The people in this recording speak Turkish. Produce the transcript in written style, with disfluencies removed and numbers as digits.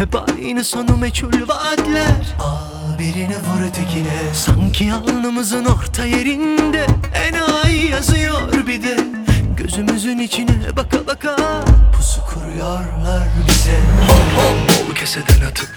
Hep aynı sonu meçhul vaatler. Al birini vur ötekine, sanki alnımızın orta yerinde enayi yazıyor bir de. Gözümüzün içine baka baka pusu kuruyorlar bize. Hop hop bol keseden atıp